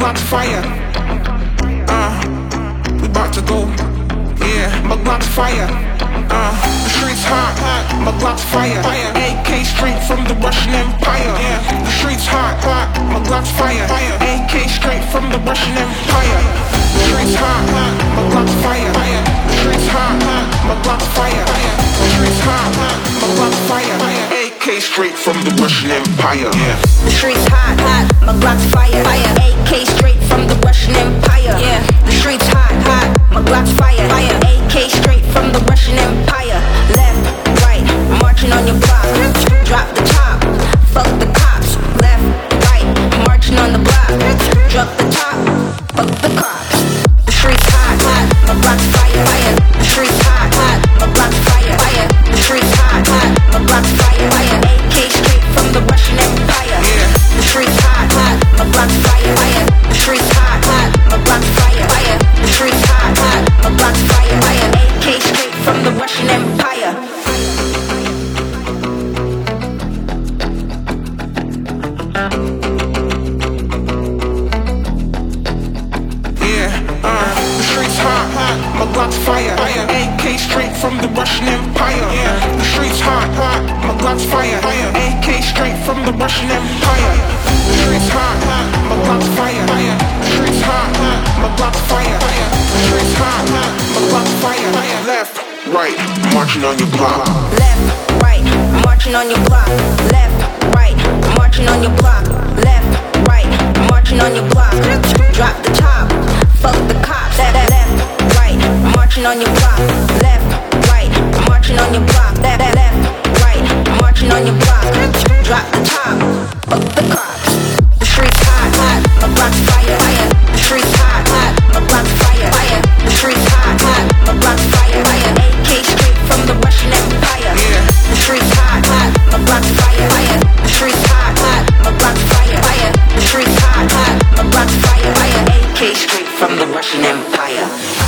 block's fire. We about to go. Yeah, my block's fire. The streets hot, my block's fire. AK straight from the Russian Empire. Yeah, the streets hot, my block's fire. AK straight from the Russian Empire. The streets hot, my block's fire. The streets hot, my block's fire. The streets hot, my block's fire. AK straight from the Russian Empire. Yeah. The streets hot, my block's fire. AK straight from the Russian Empire. Yeah. The streets hot, my block's fire. AK straight from the Russian Empire. Left, right, marching on your block. Drop the top, fuck the cops. Left, right, marching on the block. Drop the top, fuck the cops. The streets hot, my block's fire. The streets hot, my block's fire. The streets hot, my block's fire. AK straight from the Russian Empire. Yeah. The streets hot, my block's fire. The streets hot, my block's fire. The streets hot, my block's fire. AK straight from the Russian Empire. The streets hot, my block's fire. AK straight from the Russian Empire. Yeah, the streets hot, my block's fire. AK straight from the Russian Empire. The streets hot, my block's fire. The streets hot, my block's fire. The streets hot, my block's fire. Left, right, marching on your block. Left, right, marching on your block. Left, right, marching on your block. Left, right, marching on your block. Drop the top, fuck the cops. Left, right, marching on your block. Left, right, marching on your block. Left, right, marching on your block. Drop the top, fuck the cops. The streets hot, my block's fire. The streets hot, my block's fire. The streets hot, my block's fire. AK straight from the Russian Empire. Yeah. The streets hot, my block's fire. The streets hot, my block's fire. The streets hot, my block's fire. AK straight from the Russian Empire.